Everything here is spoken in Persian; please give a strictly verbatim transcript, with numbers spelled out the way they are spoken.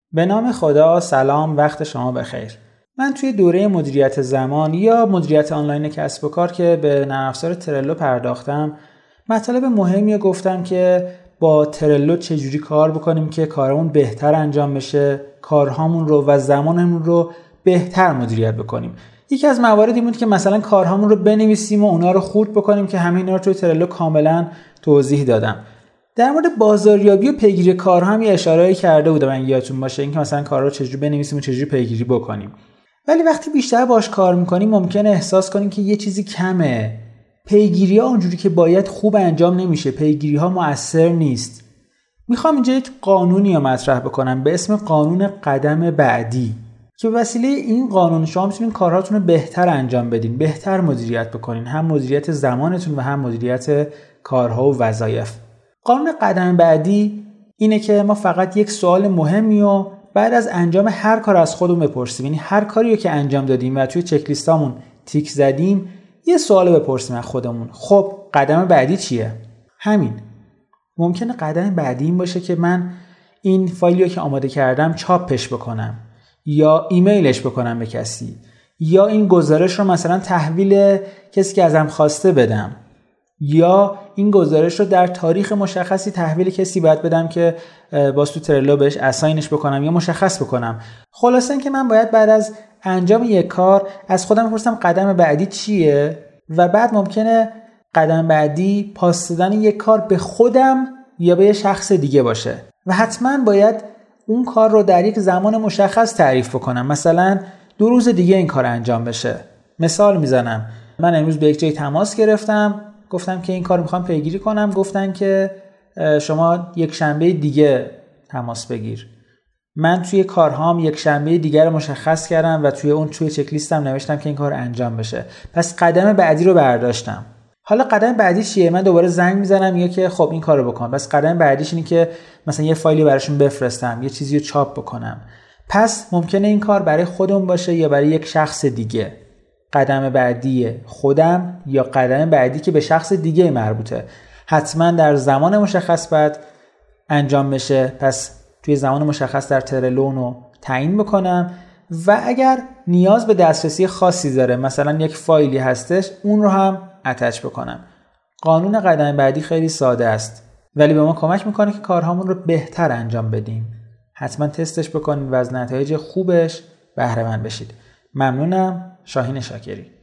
به نام خدا، سلام، وقت شما بخیر. من توی دوره مدیریت زمان یا مدیریت آنلاین کسب و کار که به نرم افزار ترلو پرداختم، مطالب مهمی گفتم که با ترلو چجوری کار بکنیم که کارمون بهتر انجام بشه، کارهامون رو و زمانمون رو بهتر مدیریت بکنیم. یکی از مواردی بود که مثلا کارهامون رو بنویسیم و اونا رو خورد بکنیم که همه اینا رو توی ترلو کاملا توضیح دادم. در مورد بازاریابی و پیگیری کارها هم یه اشاره‌ای کرده بودم، من یادتون باشه، اینکه مثلا کارا رو چجوری بنویسیم و چجوری پیگیری بکنیم. ولی وقتی بیشتر باهاش کار می‌کنیم ممکنه احساس کنیم که یه چیزی کمه. پیگیری‌ها اونجوری که باید خوب انجام نمیشه، پیگیری‌ها مؤثر نیست. میخوام اینجا یک قانونی رو مطرح بکنم به اسم قانون قدم بعدی که به وسیله این قانون شما میتونین کارهاتون رو بهتر انجام بدین، بهتر مدیریت بکنین، هم مدیریت زمانتون و هم مدیریت کارها و وظایف. قانون قدم بعدی اینه که ما فقط یک سوال مهمی و بعد از انجام هر کار از خودمون بپرسیم. یعنی هر کاری رو که انجام دادیم و توی چک لیستامون تیک زدیم، یه سوال بپرسیم از خودمون. خب قدم بعدی چیه؟ همین. ممکنه قدم بعدی این باشه که من این فایلی رو که آماده کردم چاپش بکنم یا ایمیلش بکنم به کسی، یا این گزارش رو مثلا تحویل کسی که ازم خواسته بدم، یا این گزارش رو در تاریخ مشخصی تحویل کسی باید بدم که باز تو ترلو بهش اساینش بکنم یا مشخص بکنم. خلاصه این که من باید بعد از انجام یک کار از خودم بپرسم قدم بعدی چیه و بعد ممکنه قدم بعدی پاس دادن یک کار به خودم یا به یه شخص دیگه باشه و حتما باید اون کار رو در یک زمان مشخص تعریف بکنم. مثلا دو روز دیگه این کار انجام بشه. مثال میزنم، من امروز به یک جای تماس گرفتم، گفتم که این کار میخوام پیگیری کنم، گفتن که شما یک شنبه دیگه تماس بگیر. من توی کارهام یک شنبه دیگه رو مشخص کردم و توی اون توی چک لیستم نوشتم که این کار انجام بشه. پس قدم بعدی رو برداشتم. حالا قدم بعدی چیه؟ من دوباره زنگ میزنم یا که خب این کارو بکن. پس قدم بعدیش اینه که مثلا یه فایلی براشون بفرستم، یه چیزی رو چاپ بکنم. پس ممکنه این کار برای خودم باشه یا برای یک شخص دیگه. قدم بعدی خودم یا قدم بعدی که به شخص دیگه مربوطه. حتما در زمان مشخص باید انجام بشه. پس توی زمان مشخص در ترلو رو تعیین بکنم و اگر نیاز به دسترسی خاصی داره، مثلا یک فایلی هستش، اون رو هم اتچ بکنم. قانون قدم بعدی خیلی ساده است ولی به ما کمک میکنه که کارهامون رو بهتر انجام بدیم. حتما تستش بکنید و از نتایج خوبش بهره مند بشید. ممنونم. شاهین شاکری.